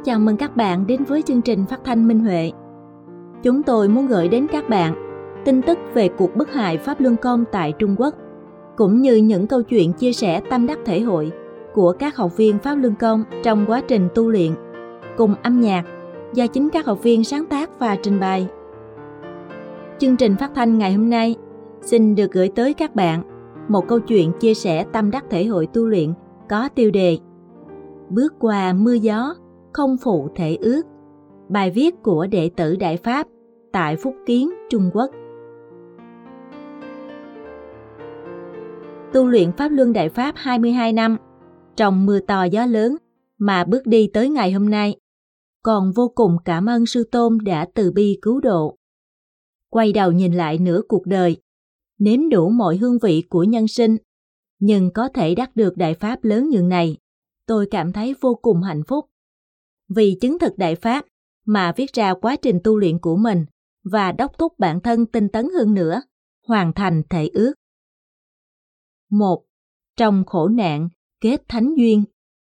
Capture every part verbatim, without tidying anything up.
Chào mừng các bạn đến với chương trình phát thanh Minh Huệ. Chúng tôi muốn gửi đến các bạn tin tức về cuộc bức hại Pháp Luân Công tại Trung Quốc, cũng như những câu chuyện chia sẻ tâm đắc thể hội của các học viên Pháp Luân Công trong quá trình tu luyện, cùng âm nhạc do chính các học viên sáng tác và trình bày. Chương trình phát thanh ngày hôm nay xin được gửi tới các bạn một câu chuyện chia sẻ tâm đắc thể hội tu luyện có tiêu đề Bước qua mưa gió, không phụ thể ước. Bài viết của đệ tử Đại Pháp tại Phúc Kiến, Trung Quốc. Tu luyện Pháp Luân Đại Pháp hai mươi hai năm, trong mưa to gió lớn mà bước đi tới ngày hôm nay, còn vô cùng cảm ơn Sư Tôn đã từ bi cứu độ. Quay đầu nhìn lại nửa cuộc đời, nếm đủ mọi hương vị của nhân sinh, nhưng có thể đắc được Đại Pháp lớn nhường này, tôi cảm thấy vô cùng hạnh phúc. Vì chứng thực Đại Pháp mà viết ra quá trình tu luyện của mình và đốc thúc bản thân tinh tấn hơn nữa, hoàn thành thể ước. một. Trong khổ nạn, kết thánh duyên.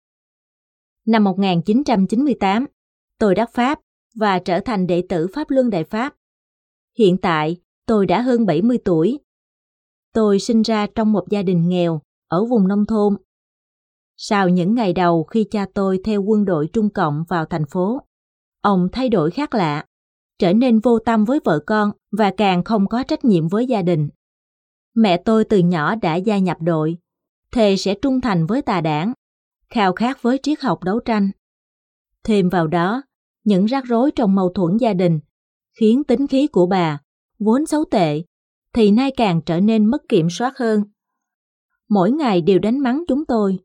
Năm một nghìn chín trăm chín mươi tám, tôi đắc Pháp và trở thành đệ tử Pháp Luân Đại Pháp. Hiện tại, tôi đã hơn bảy mươi tuổi. Tôi sinh ra trong một gia đình nghèo ở vùng nông thôn. Sau những ngày đầu khi cha tôi theo quân đội Trung Cộng vào thành phố, ông thay đổi khác lạ, trở nên vô tâm với vợ con và càng không có trách nhiệm với gia đình. Mẹ tôi từ nhỏ đã gia nhập đội, thề sẽ trung thành với tà đảng, khao khát với triết học đấu tranh. Thêm vào đó, những rắc rối trong mâu thuẫn gia đình khiến tính khí của bà, vốn xấu tệ, thì nay càng trở nên mất kiểm soát hơn. Mỗi ngày đều đánh mắng chúng tôi.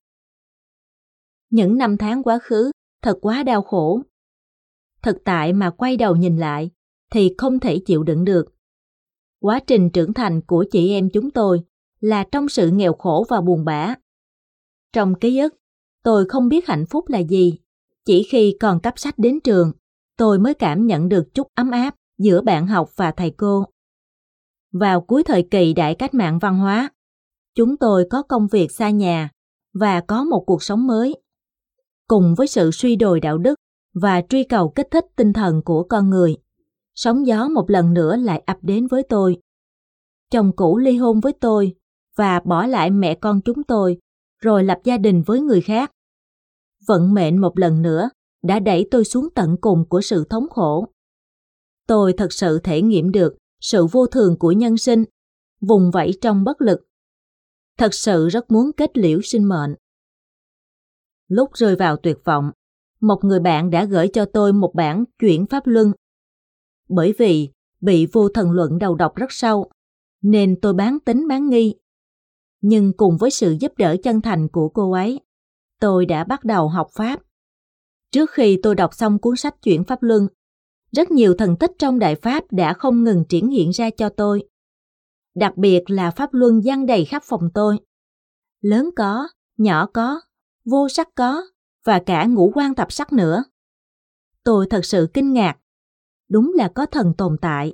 Những năm tháng quá khứ thật quá đau khổ. Thực tại mà quay đầu nhìn lại thì không thể chịu đựng được. Quá trình trưởng thành của chị em chúng tôi là trong sự nghèo khổ và buồn bã. Trong ký ức, tôi không biết hạnh phúc là gì. Chỉ khi còn cấp sách đến trường, tôi mới cảm nhận được chút ấm áp giữa bạn học và thầy cô. Vào cuối thời kỳ đại cách mạng văn hóa, chúng tôi có công việc xa nhà và có một cuộc sống mới. Cùng với sự suy đồi đạo đức và truy cầu kích thích tinh thần của con người, sóng gió một lần nữa lại ập đến với tôi. Chồng cũ ly hôn với tôi và bỏ lại mẹ con chúng tôi, rồi lập gia đình với người khác. Vận mệnh một lần nữa đã đẩy tôi xuống tận cùng của sự thống khổ. Tôi thật sự thể nghiệm được sự vô thường của nhân sinh, vùng vẫy trong bất lực. Thật sự rất muốn kết liễu sinh mệnh. Lúc rơi vào tuyệt vọng, một người bạn đã gửi cho tôi một bản Chuyển Pháp Luân. Bởi vì bị vô thần luận đầu độc rất sâu, nên tôi bán tín bán nghi. Nhưng cùng với sự giúp đỡ chân thành của cô ấy, tôi đã bắt đầu học Pháp. Trước khi tôi đọc xong cuốn sách Chuyển Pháp Luân, rất nhiều thần tích trong Đại Pháp đã không ngừng triển hiện ra cho tôi. Đặc biệt là Pháp Luân giăng đầy khắp phòng tôi. Lớn có, nhỏ có, vô sắc có, và cả ngũ quan thập sắc nữa. Tôi thật sự kinh ngạc. Đúng là có thần tồn tại.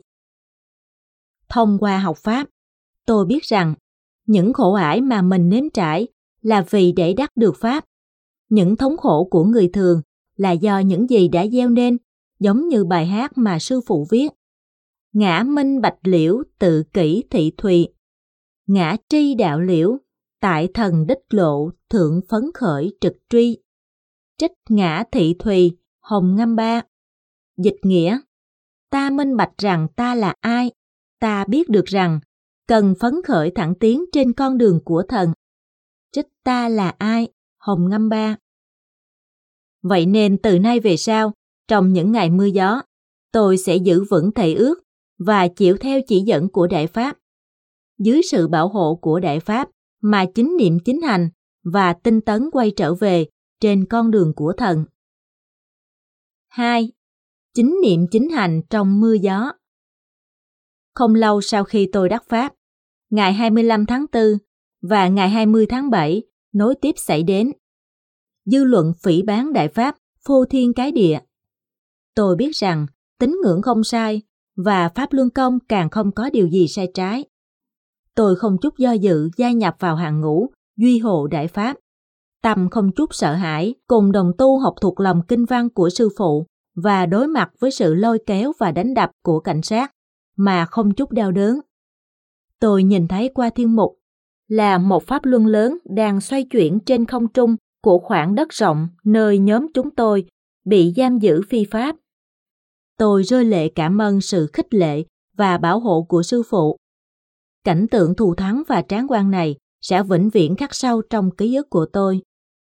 Thông qua học Pháp, tôi biết rằng những khổ ải mà mình nếm trải là vì để đắc được Pháp. Những thống khổ của người thường là do những gì đã gieo nên, giống như bài hát mà sư phụ viết. Ngã minh bạch liễu tự kỷ thị thùy, ngã tri đạo liễu, tại thần đích lộ thượng phấn khởi trực truy. Trích ngã thị thùy, hồng ngâm ba. Dịch nghĩa, ta minh bạch rằng ta là ai, ta biết được rằng cần phấn khởi thẳng tiến trên con đường của thần. Trích ta là ai, hồng ngâm ba. Vậy nên từ nay về sau, trong những ngày mưa gió, tôi sẽ giữ vững thể ước và chịu theo chỉ dẫn của Đại Pháp. Dưới sự bảo hộ của Đại Pháp mà chính niệm chính hành và tinh tấn quay trở về trên con đường của thần. hai. Chính niệm chính hành trong mưa gió. Không lâu sau khi tôi đắc Pháp, ngày hai mươi lăm tháng tư và ngày hai mươi tháng bảy nối tiếp xảy đến. Dư luận phỉ báng Đại Pháp phô thiên cái địa. Tôi biết rằng tín ngưỡng không sai và Pháp Luân Công càng không có điều gì sai trái. Tôi không chút do dự gia nhập vào hàng ngũ duy hộ Đại Pháp, tâm không chút sợ hãi, cùng đồng tu học thuộc lòng kinh văn của sư phụ và đối mặt với sự lôi kéo và đánh đập của cảnh sát mà không chút đau đớn. Tôi nhìn thấy qua thiên mục là một pháp luân lớn đang xoay chuyển trên không trung của khoảng đất rộng nơi nhóm chúng tôi bị giam giữ phi pháp. Tôi rơi lệ cảm ơn sự khích lệ và bảo hộ của sư phụ. Cảnh tượng thù thắng và tráng quan này sẽ vĩnh viễn khắc sâu trong ký ức của tôi.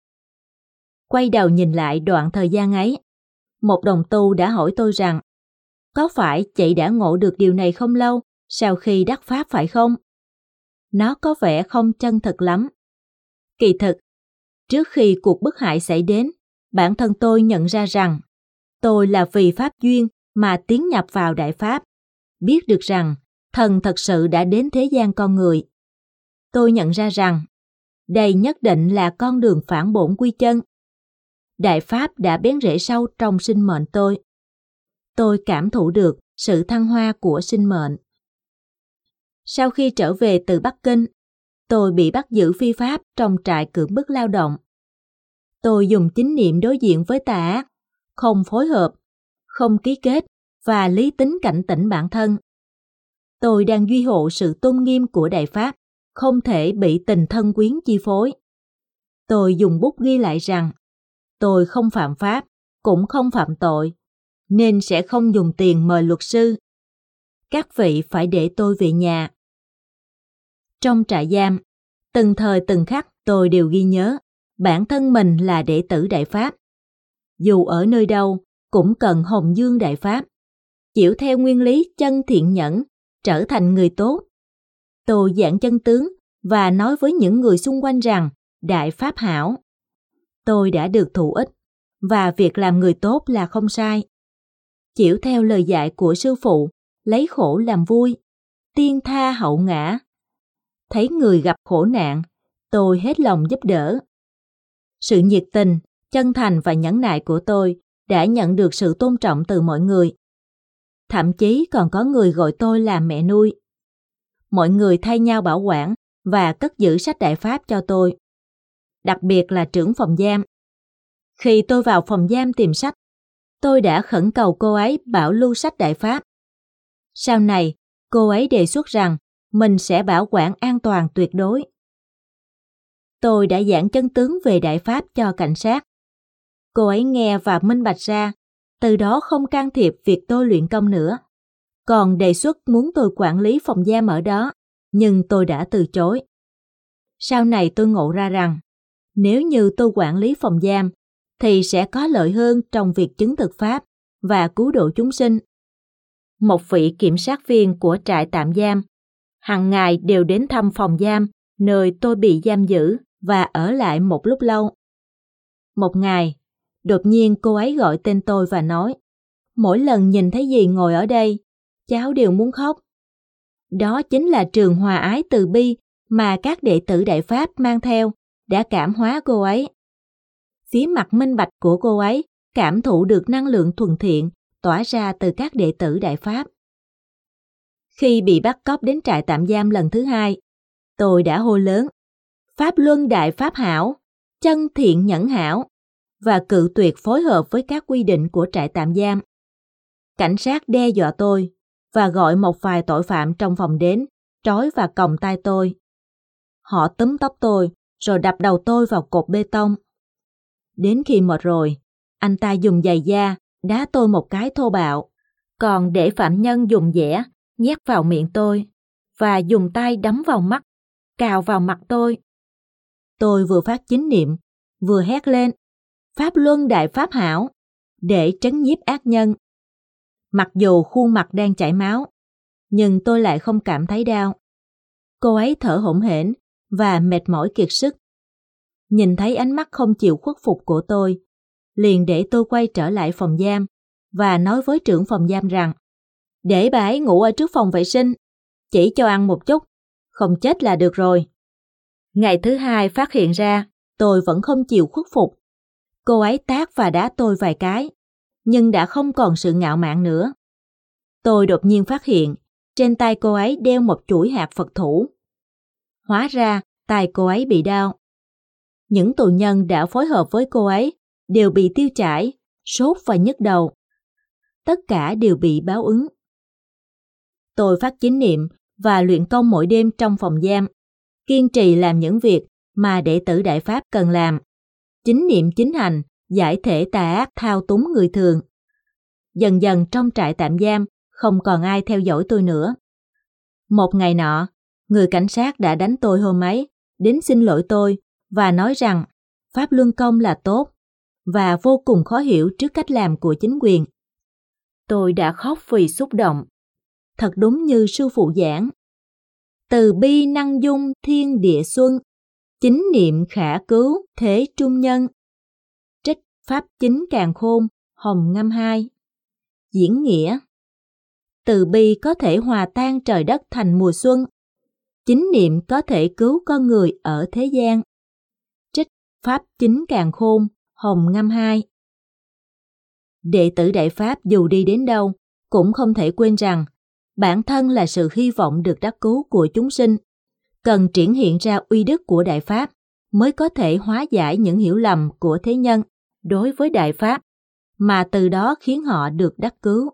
Quay đầu nhìn lại đoạn thời gian ấy, một đồng tu đã hỏi tôi rằng, có phải chị đã ngộ được điều này không lâu sau khi đắc pháp phải không? Nó có vẻ không chân thực lắm. Kỳ thực, trước khi cuộc bức hại xảy đến, bản thân tôi nhận ra rằng tôi là vì pháp duyên mà tiến nhập vào Đại Pháp, biết được rằng thần thật sự đã đến thế gian con người. Tôi nhận ra rằng đây nhất định là con đường phản bổn quy chân. Đại Pháp đã bén rễ sâu trong sinh mệnh tôi. Tôi cảm thụ được sự thăng hoa của sinh mệnh. Sau khi trở về từ Bắc Kinh, tôi bị bắt giữ phi pháp trong trại cưỡng bức lao động. Tôi dùng chính niệm đối diện với tà ác, không phối hợp, không ký kết và lý tính cảnh tỉnh bản thân. Tôi đang duy hộ sự tôn nghiêm của Đại Pháp, không thể bị tình thân quyến chi phối. Tôi dùng bút ghi lại rằng tôi không phạm pháp, cũng không phạm tội, nên sẽ không dùng tiền mời luật sư. Các vị phải để tôi về nhà. Trong trại giam, từng thời từng khắc tôi đều ghi nhớ bản thân mình là đệ tử Đại Pháp. Dù ở nơi đâu, cũng cần hồng dương Đại Pháp, chịu theo nguyên lý chân thiện nhẫn, trở thành người tốt. Tôi giảng chân tướng và nói với những người xung quanh rằng Đại Pháp hảo. Tôi đã được thụ ích, và việc làm người tốt là không sai. Chịu theo lời dạy của sư phụ, lấy khổ làm vui, tiên tha hậu ngã. Thấy người gặp khổ nạn, tôi hết lòng giúp đỡ. Sự nhiệt tình, chân thành và nhẫn nại của tôi đã nhận được sự tôn trọng từ mọi người. Thậm chí còn có người gọi tôi là mẹ nuôi. Mọi người thay nhau bảo quản và cất giữ sách Đại Pháp cho tôi. Đặc biệt là trưởng phòng giam. Khi tôi vào phòng giam tìm sách, tôi đã khẩn cầu cô ấy bảo lưu sách Đại Pháp. Sau này, cô ấy đề xuất rằng mình sẽ bảo quản an toàn tuyệt đối. Tôi đã giảng chân tướng về Đại Pháp cho cảnh sát. Cô ấy nghe và minh bạch ra, từ đó không can thiệp việc tôi luyện công nữa. Còn đề xuất muốn tôi quản lý phòng giam ở đó, nhưng tôi đã từ chối. Sau này tôi ngộ ra rằng, nếu như tôi quản lý phòng giam, thì sẽ có lợi hơn trong việc chứng thực Pháp và cứu độ chúng sinh. Một vị kiểm sát viên của trại tạm giam, hàng ngày đều đến thăm phòng giam nơi tôi bị giam giữ và ở lại một lúc lâu. Một ngày, đột nhiên cô ấy gọi tên tôi và nói, mỗi lần nhìn thấy dì ngồi ở đây, cháu đều muốn khóc. Đó chính là trường hòa ái từ bi mà các đệ tử Đại Pháp mang theo đã cảm hóa cô ấy. Phía mặt minh bạch của cô ấy cảm thụ được năng lượng thuần thiện tỏa ra từ các đệ tử Đại Pháp. Khi bị bắt cóc đến trại tạm giam lần thứ hai, tôi đã hô lớn, Pháp Luân Đại Pháp hảo, chân thiện nhẫn hảo, và cự tuyệt phối hợp với các quy định của trại tạm giam. Cảnh sát đe dọa tôi và gọi một vài tội phạm trong phòng đến, trói và còng tay tôi. Họ túm tóc tôi rồi đập đầu tôi vào cột bê tông. Đến khi mệt rồi, anh ta dùng giày da đá tôi một cái thô bạo, còn để phạm nhân dùng dẻ nhét vào miệng tôi và dùng tay đấm vào mắt, cào vào mặt tôi. Tôi vừa phát chính niệm, vừa hét lên, Pháp Luân Đại Pháp hảo, để trấn nhiếp ác nhân. Mặc dù khuôn mặt đang chảy máu, nhưng tôi lại không cảm thấy đau. Cô ấy thở hổn hển và mệt mỏi kiệt sức. Nhìn thấy ánh mắt không chịu khuất phục của tôi, liền để tôi quay trở lại phòng giam và nói với trưởng phòng giam rằng, để bà ấy ngủ ở trước phòng vệ sinh, chỉ cho ăn một chút, không chết là được rồi. Ngày thứ hai phát hiện ra, tôi vẫn không chịu khuất phục. Cô ấy tát và đá tôi vài cái, nhưng đã không còn sự ngạo mạn nữa. Tôi đột nhiên phát hiện, trên tay cô ấy đeo một chuỗi hạt Phật thủ. Hóa ra, tay cô ấy bị đau. Những tù nhân đã phối hợp với cô ấy đều bị tiêu chảy, sốt và nhức đầu. Tất cả đều bị báo ứng. Tôi phát chánh niệm và luyện công mỗi đêm trong phòng giam, kiên trì làm những việc mà đệ tử Đại Pháp cần làm. Chánh niệm chính hành, giải thể tà ác thao túng người thường. Dần dần trong trại tạm giam, không còn ai theo dõi tôi nữa. Một ngày nọ, người cảnh sát đã đánh tôi hôm ấy, đến xin lỗi tôi và nói rằng Pháp Luân Công là tốt và vô cùng khó hiểu trước cách làm của chính quyền. Tôi đã khóc vì xúc động. Thật đúng như sư phụ giảng. Từ bi năng dung thiên địa xuân, chính niệm khả cứu thế trung nhân. Trích Pháp Chính Càn Khôn, Hồng Ngâm hai. Diễn nghĩa. Từ bi có thể hòa tan trời đất thành mùa xuân. Chính niệm có thể cứu con người ở thế gian. Trích Pháp Chính Càn Khôn, Hồng Ngâm hai. Đệ tử Đại Pháp dù đi đến đâu, cũng không thể quên rằng bản thân là sự hy vọng được đắc cứu của chúng sinh. Cần triển hiện ra uy đức của Đại Pháp mới có thể hóa giải những hiểu lầm của thế nhân đối với Đại Pháp, mà từ đó khiến họ được đắc cứu.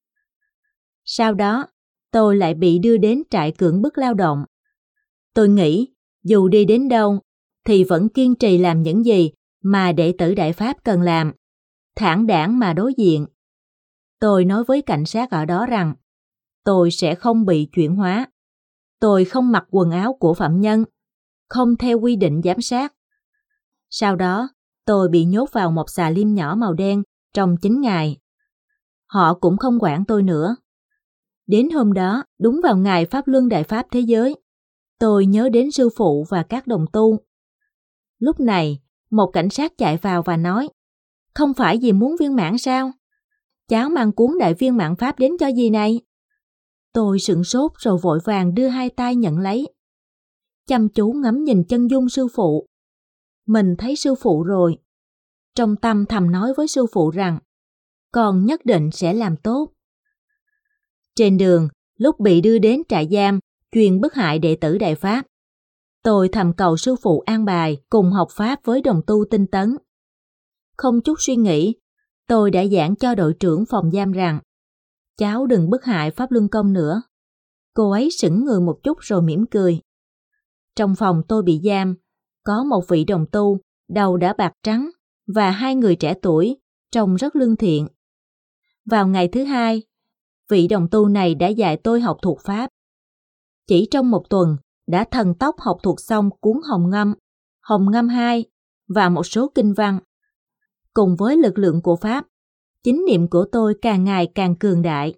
Sau đó, tôi lại bị đưa đến trại cưỡng bức lao động. Tôi nghĩ, dù đi đến đâu, thì vẫn kiên trì làm những gì mà đệ tử Đại Pháp cần làm, thản đãng mà đối diện. Tôi nói với cảnh sát ở đó rằng, tôi sẽ không bị chuyển hóa. Tôi không mặc quần áo của phạm nhân, không theo quy định giám sát. Sau đó, tôi bị nhốt vào một xà lim nhỏ màu đen trong chín ngày. Họ cũng không quản tôi nữa. Đến hôm đó, đúng vào ngày Pháp Luân Đại Pháp Thế Giới, tôi nhớ đến sư phụ và các đồng tu. Lúc này, một cảnh sát chạy vào và nói, không phải dì muốn viên mãn sao? Cháu mang cuốn Đại Viên Mãn Pháp đến cho dì này. Tôi sửng sốt rồi vội vàng đưa hai tay nhận lấy. Chăm chú ngắm nhìn chân dung sư phụ. Mình thấy sư phụ rồi. Trong tâm thầm nói với sư phụ rằng, con nhất định sẽ làm tốt. Trên đường, lúc bị đưa đến trại giam, chuyên bức hại đệ tử Đại Pháp, tôi thầm cầu sư phụ an bài cùng học Pháp với đồng tu tinh tấn. Không chút suy nghĩ, tôi đã giảng cho đội trưởng phòng giam rằng, cháu đừng bức hại Pháp Luân Công nữa. Cô ấy sững người một chút rồi mỉm cười. Trong phòng tôi bị giam, có một vị đồng tu, đầu đã bạc trắng, và hai người trẻ tuổi, trông rất lương thiện. Vào ngày thứ hai, vị đồng tu này đã dạy tôi học thuộc Pháp. Chỉ trong một tuần, đã thần tốc học thuộc xong cuốn Hồng Ngâm, Hồng Ngâm hai và một số kinh văn. Cùng với lực lượng của Pháp, chánh niệm của tôi càng ngày càng cường đại.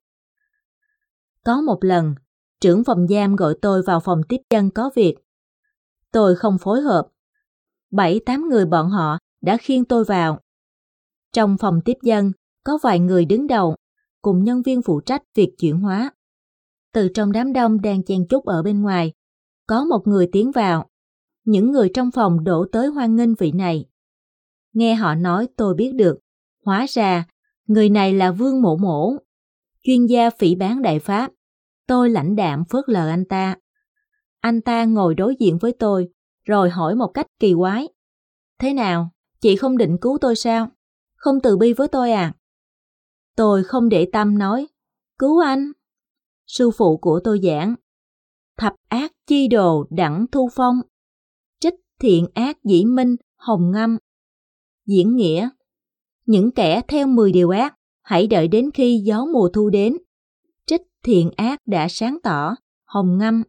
Có một lần, trưởng phòng giam gọi tôi vào phòng tiếp dân có việc. Tôi không phối hợp. Bảy tám người bọn họ đã khiêng tôi vào. Trong phòng tiếp dân, có vài người đứng đầu, cùng nhân viên phụ trách việc chuyển hóa. Từ trong đám đông đang chen chúc ở bên ngoài, có một người tiến vào. Những người trong phòng đổ tới hoan nghênh vị này. Nghe họ nói tôi biết được, hóa ra người này là Vương Mổ Mổ, chuyên gia phỉ báng Đại Pháp. Tôi lãnh đạm phớt lờ anh ta. Anh ta ngồi đối diện với tôi, rồi hỏi một cách kỳ quái. Thế nào, chị không định cứu tôi sao? Không từ bi với tôi à? Tôi không để tâm nói, cứu anh. Sư phụ của tôi giảng, thập ác chi đồ đẳng thu phong, trích thiện ác dĩ minh hồng ngâm. Diễn nghĩa, những kẻ theo mười điều ác, hãy đợi đến khi gió mùa thu đến. Trích thiện ác đã sáng tỏ, hồng ngâm.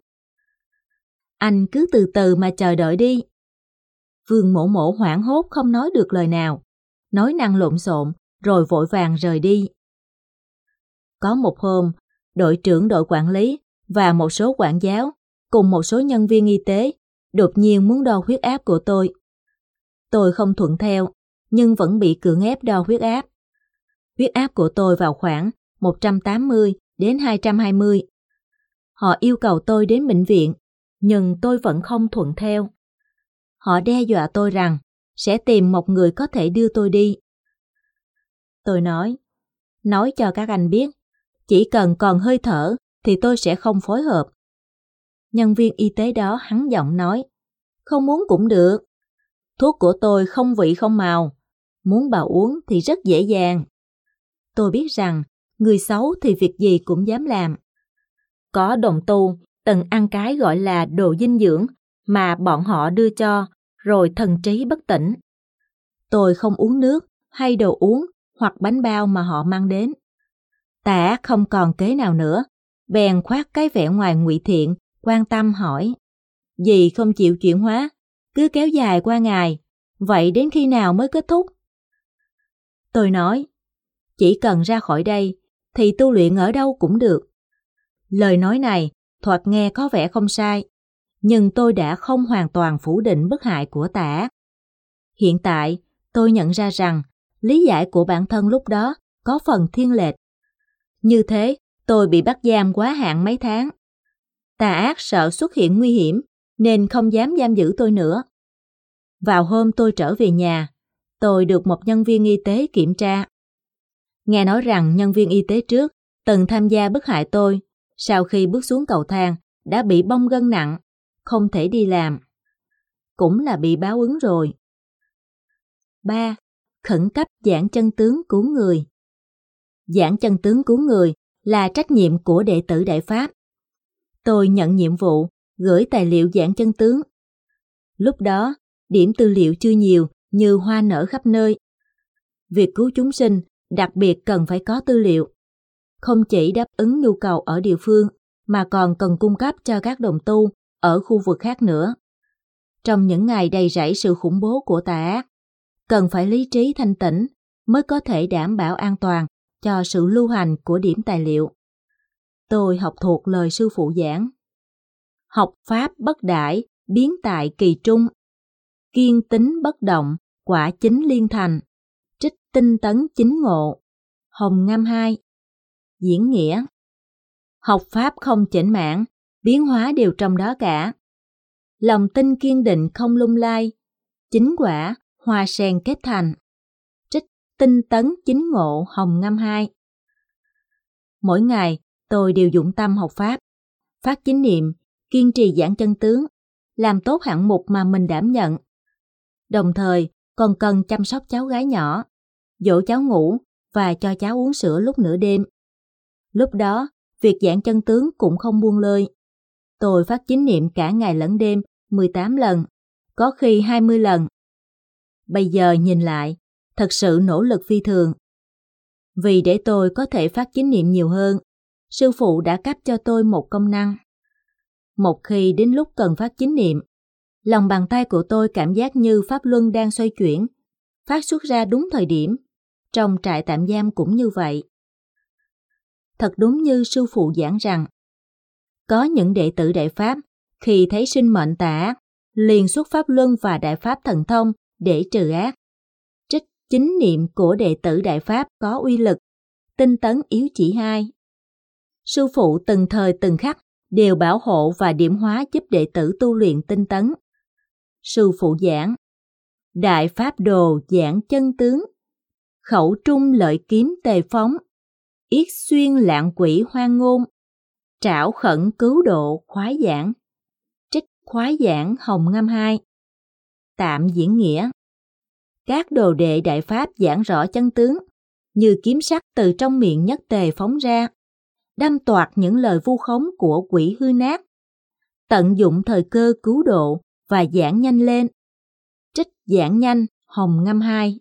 Anh cứ từ từ mà chờ đợi đi. Vương Mổ Mổ hoảng hốt không nói được lời nào, nói năng lộn xộn rồi vội vàng rời đi. Có một hôm, đội trưởng đội quản lý và một số quản giáo cùng một số nhân viên y tế đột nhiên muốn đo huyết áp của tôi. Tôi không thuận theo, nhưng vẫn bị cưỡng ép đo huyết áp. Huyết áp của tôi vào khoảng một trăm tám mươi đến hai trăm hai mươi. Họ yêu cầu tôi đến bệnh viện, nhưng tôi vẫn không thuận theo. Họ đe dọa tôi rằng sẽ tìm một người có thể đưa tôi đi. Tôi nói, nói cho các anh biết, chỉ cần còn hơi thở thì tôi sẽ không phối hợp. Nhân viên y tế đó hắn giọng nói, không muốn cũng được. Thuốc của tôi không vị không màu, muốn bà uống thì rất dễ dàng. Tôi biết rằng người xấu thì việc gì cũng dám làm. Có đồng tu từng ăn cái gọi là đồ dinh dưỡng mà bọn họ đưa cho, rồi thần trí bất tỉnh. Tôi không uống nước hay đồ uống hoặc bánh bao mà họ mang đến. Tà ác không còn kế nào nữa, bèn khoác cái vẻ ngoài ngụy thiện, quan tâm hỏi: "Dì không chịu chuyển hóa, cứ kéo dài qua ngày, vậy đến khi nào mới kết thúc?" Tôi nói: "Chỉ cần ra khỏi đây thì tu luyện ở đâu cũng được." Lời nói này thoạt nghe có vẻ không sai, nhưng tôi đã không hoàn toàn phủ định bất hại của tà ác. Hiện tại, tôi nhận ra rằng lý giải của bản thân lúc đó có phần thiên lệch. Như thế, tôi bị bắt giam quá hạn mấy tháng. Tà ác sợ xuất hiện nguy hiểm nên không dám giam giữ tôi nữa. Vào hôm tôi trở về nhà, tôi được một nhân viên y tế kiểm tra. Nghe nói rằng nhân viên y tế trước từng tham gia bức hại tôi, sau khi bước xuống cầu thang đã bị bong gân nặng, không thể đi làm. Cũng là bị báo ứng rồi. ba. Khẩn cấp giảng chân tướng cứu người. Giảng chân tướng cứu người là trách nhiệm của đệ tử Đại Pháp. Tôi nhận nhiệm vụ gửi tài liệu giảng chân tướng. Lúc đó, điểm tư liệu chưa nhiều như hoa nở khắp nơi. Việc cứu chúng sinh đặc biệt cần phải có tư liệu. Không chỉ đáp ứng nhu cầu ở địa phương, mà còn cần cung cấp cho các đồng tu ở khu vực khác nữa. Trong những ngày đầy rẫy sự khủng bố của tà ác, cần phải lý trí thanh tĩnh mới có thể đảm bảo an toàn cho sự lưu hành của điểm tài liệu. Tôi học thuộc lời sư phụ giảng: học pháp bất đãi, biến tại kỳ trung, kiên tính bất động, quả chính liên thành, trích tinh tấn chính ngộ. Hồng Ngâm hai. Diễn nghĩa: học pháp không chểnh mãn, biến hóa đều trong đó cả. Lòng tin kiên định không lung lay, chính quả hoa sen kết thành. Trích tinh tấn chính ngộ. Hồng Ngâm hai. Mỗi ngày tôi đều dụng tâm học pháp, phát chính niệm, kiên trì giảng chân tướng, làm tốt hạng mục mà mình đảm nhận. Đồng thời còn cần chăm sóc cháu gái nhỏ, dỗ cháu ngủ và cho cháu uống sữa lúc nửa đêm. Lúc đó, việc giảng chân tướng cũng không buông lơi. Tôi phát chính niệm cả ngày lẫn đêm mười tám lần, có khi hai mươi lần. Bây giờ nhìn lại, thật sự nỗ lực phi thường. Vì để tôi có thể phát chính niệm nhiều hơn, sư phụ đã cấp cho tôi một công năng. Một khi đến lúc cần phát chính niệm, lòng bàn tay của tôi cảm giác như pháp luân đang xoay chuyển, phát xuất ra đúng thời điểm. Trong trại tạm giam cũng như vậy. Thật đúng như sư phụ giảng rằng, có những đệ tử Đại Pháp khi thấy sinh mệnh tà ác, liền xuất pháp luân và Đại Pháp thần thông để trừ ác. Trích chính niệm của đệ tử Đại Pháp có uy lực, tinh tấn yếu chỉ hai. Sư phụ từng thời từng khắc đều bảo hộ và điểm hóa giúp đệ tử tu luyện tinh tấn. Sư phụ giảng: Đại Pháp đồ giảng chân tướng, khẩu trung lợi kiếm tề phóng, yết xuyên lạng quỷ hoang ngôn, trảo khẩn cứu độ khoái giảng. Trích khoái giảng. Hồng Ngâm hai. Tạm diễn nghĩa: các đồ đệ Đại Pháp giảng rõ chân tướng, như kiếm sắc từ trong miệng nhất tề phóng ra, đâm toạc những lời vu khống của quỷ hư nát, tận dụng thời cơ cứu độ và giảng nhanh lên. Trích giảng nhanh. Hồng Ngâm hai.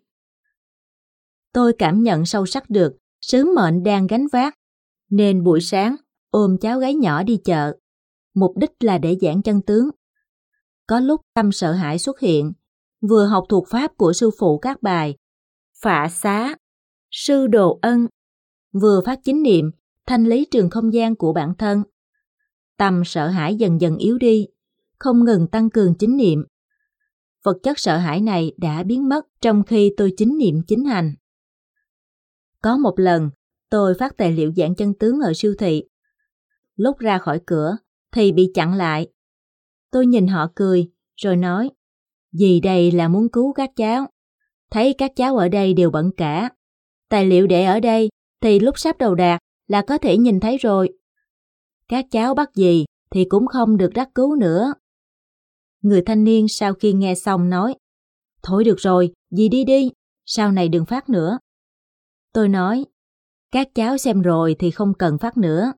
Tôi cảm nhận sâu sắc được sứ mệnh đang gánh vác, nên buổi sáng ôm cháu gái nhỏ đi chợ, mục đích là để giảng chân tướng. Có lúc tâm sợ hãi xuất hiện, vừa học thuộc pháp của sư phụ các bài Phạ Xá, Sư Đồ Ân, vừa phát chính niệm, thanh lý trường không gian của bản thân. Tâm sợ hãi dần dần yếu đi, không ngừng tăng cường chính niệm. Vật chất sợ hãi này đã biến mất trong khi tôi chính niệm chính hành. Có một lần, tôi phát tài liệu giảng chân tướng ở siêu thị. Lúc ra khỏi cửa thì bị chặn lại. Tôi nhìn họ cười, rồi nói: "Dì đây là muốn cứu các cháu. Thấy các cháu ở đây đều bận cả. Tài liệu để ở đây thì lúc sắp đầu đạc là có thể nhìn thấy rồi. Các cháu bắt dì thì cũng không được đắc cứu nữa." Người thanh niên sau khi nghe xong nói: Thôi được rồi, dì đi đi, sau này đừng phát nữa. Tôi nói, các cháu xem rồi thì không cần phát nữa.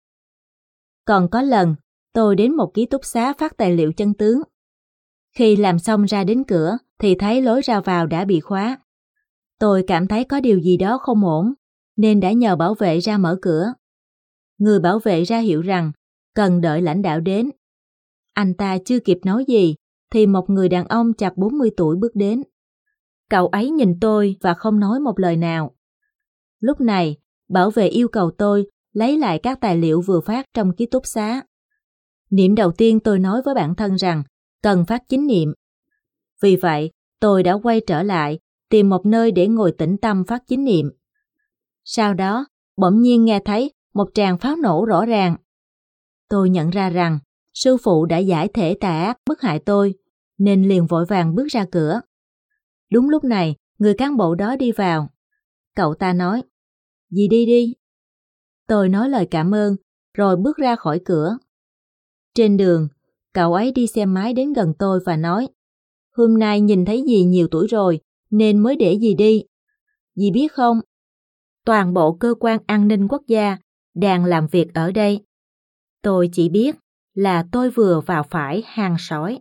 Còn có lần, tôi đến một ký túc xá phát tài liệu chân tướng. Khi làm xong ra đến cửa thì thấy lối ra vào đã bị khóa. Tôi cảm thấy có điều gì đó không ổn, nên đã nhờ bảo vệ ra mở cửa. Người bảo vệ ra hiệu rằng cần đợi lãnh đạo đến. Anh ta chưa kịp nói gì thì một người đàn ông chạc bốn mươi tuổi bước đến. Cậu ấy nhìn tôi và không nói một lời nào. Lúc này, bảo vệ yêu cầu tôi lấy lại các tài liệu vừa phát trong ký túc xá. Niệm đầu tiên tôi nói với bản thân rằng cần phát chính niệm. Vì vậy, tôi đã quay trở lại, tìm một nơi để ngồi tĩnh tâm phát chính niệm. Sau đó, bỗng nhiên nghe thấy một tràng pháo nổ rõ ràng. Tôi nhận ra rằng sư phụ đã giải thể tà ác bức hại tôi, nên liền vội vàng bước ra cửa. Đúng lúc này, người cán bộ đó đi vào. Cậu ta nói, dì đi đi. Tôi nói lời cảm ơn, rồi bước ra khỏi cửa. Trên đường, cậu ấy đi xe máy đến gần tôi và nói, hôm nay nhìn thấy dì nhiều tuổi rồi, nên mới để dì đi. Dì biết không, toàn bộ cơ quan an ninh quốc gia đang làm việc ở đây. Tôi chỉ biết là tôi vừa vào phải hang sói.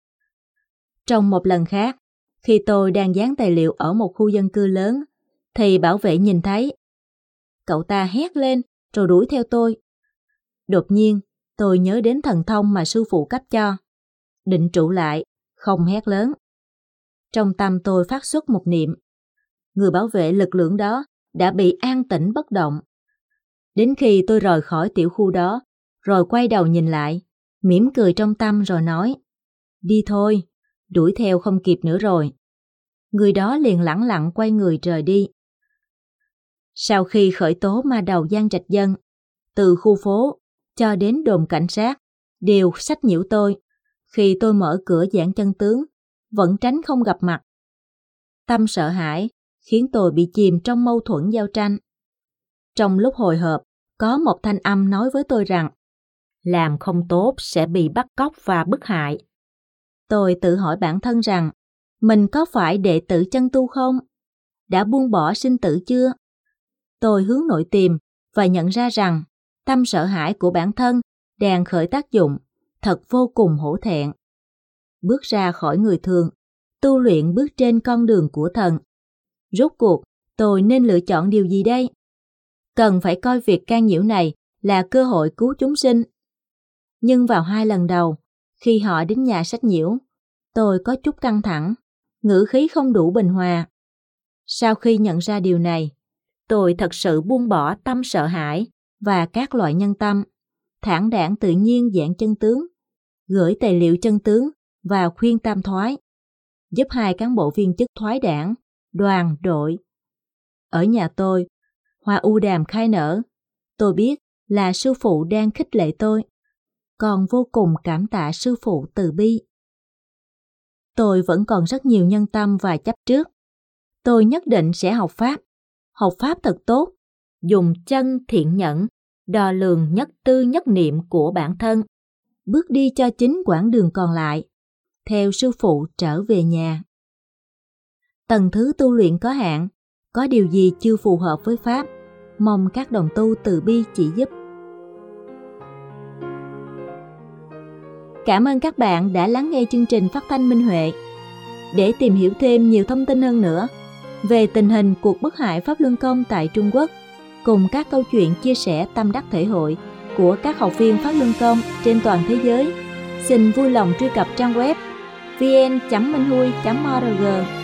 Trong một lần khác, khi tôi đang dán tài liệu ở một khu dân cư lớn, thì bảo vệ nhìn thấy. Cậu ta hét lên rồi đuổi theo tôi. Đột nhiên, tôi nhớ đến thần thông mà sư phụ cấp cho. Định trụ lại, không hét lớn. Trong tâm tôi phát xuất một niệm. Người bảo vệ lực lượng đó đã bị an tĩnh bất động. Đến khi tôi rời khỏi tiểu khu đó, rồi quay đầu nhìn lại, mỉm cười trong tâm rồi nói, đi thôi, đuổi theo không kịp nữa rồi. Người đó liền lẳng lặng quay người rời đi. Sau khi khởi tố ma đầu Giang Trạch Dân, từ khu phố cho đến đồn cảnh sát, đều sách nhiễu tôi. Khi tôi mở cửa giảng chân tướng, vẫn tránh không gặp mặt. Tâm sợ hãi khiến tôi bị chìm trong mâu thuẫn giao tranh. Trong lúc hồi hộp, có một thanh âm nói với tôi rằng làm không tốt sẽ bị bắt cóc và bức hại. Tôi tự hỏi bản thân rằng mình có phải đệ tử chân tu không? Đã buông bỏ sinh tử chưa? Tôi hướng nội tìm và nhận ra rằng tâm sợ hãi của bản thân đang khởi tác dụng, thật vô cùng hổ thẹn. Bước ra khỏi người thường, tu luyện bước trên con đường của thần. Rốt cuộc, tôi nên lựa chọn điều gì đây? Cần phải coi việc can nhiễu này là cơ hội cứu chúng sinh. Nhưng vào hai lần đầu, khi họ đến nhà sách nhiễu, tôi có chút căng thẳng, ngữ khí không đủ bình hòa. Sau khi nhận ra điều này, tôi thật sự buông bỏ tâm sợ hãi và các loại nhân tâm, thản đãng tự nhiên giảng chân tướng, gửi tài liệu chân tướng và khuyên tam thoái, giúp hai cán bộ viên chức thoái đảng, đoàn, đội. Ở nhà tôi, hoa u đàm khai nở. Tôi biết là sư phụ đang khích lệ tôi, còn vô cùng cảm tạ sư phụ từ bi. Tôi vẫn còn rất nhiều nhân tâm và chấp trước. Tôi nhất định sẽ học Pháp, học Pháp thật tốt, dùng chân thiện nhẫn, đo lường nhất tư nhất niệm của bản thân, bước đi cho chính quãng đường còn lại, theo sư phụ trở về nhà. Tầng thứ tu luyện có hạn, có điều gì chưa phù hợp với Pháp, mong các đồng tu từ bi chỉ giúp. Cảm ơn các bạn đã lắng nghe chương trình phát thanh Minh Huệ. Để tìm hiểu thêm nhiều thông tin hơn nữa về tình hình cuộc bức hại Pháp Luân Công tại Trung Quốc, cùng các câu chuyện chia sẻ tâm đắc thể hội của các học viên Pháp Luân Công trên toàn thế giới, xin vui lòng truy cập trang web vn chấm minh hui chấm org.